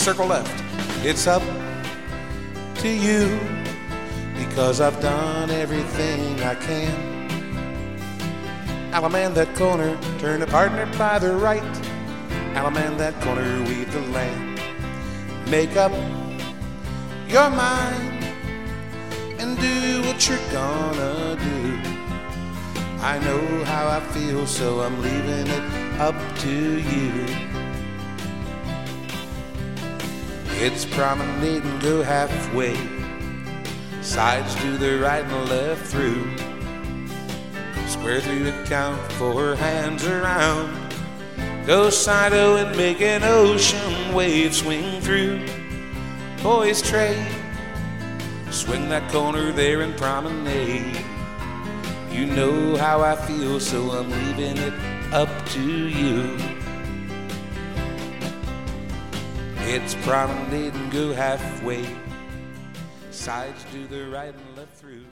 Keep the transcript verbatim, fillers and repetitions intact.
circle left. It's up to you, because I've done everything I can. I'll man that corner, turn a partner by the right. I'll man that corner, weave the land. Make up your mind and do what you're gonna do. I know how I feel, so I'm leaving it up to you. It's promenade and go halfway. Sides to the right and left through. Square through the count, four hands around. Go side-o and make an ocean wave swing through. Boys trade, swing that corner there and promenade. You know how I feel, so I'm leaving it up to you. It's promenade and go halfway. Sides to the right and left through.